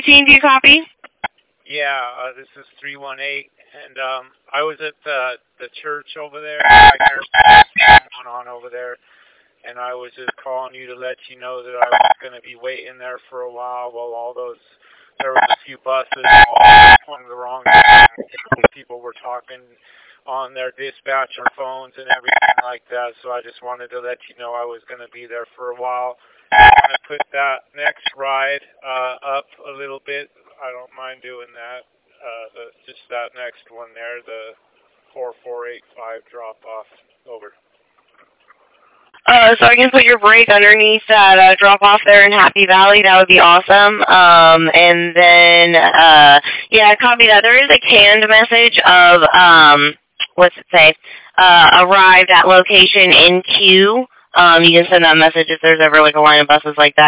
318, do you copy? Yeah, this is 318, and I was at the church over there. I heard what's going on over there, and I was just calling you to let you know that I was going to be waiting there for a while there was a few buses going the wrong direction. People were talking on their dispatcher phones and everything like that, so I just wanted to let you know I was going to be there for a while. I want to put that next ride up a little bit. I don't mind doing that. Just that next one there, the 4485 drop-off. Over. So I can put your break underneath that drop-off there in Happy Valley. That would be awesome. And then, yeah, copy that. There is a canned message of, what's it say? Arrived at location in queue. You can send that message if there's ever like a line of buses like that.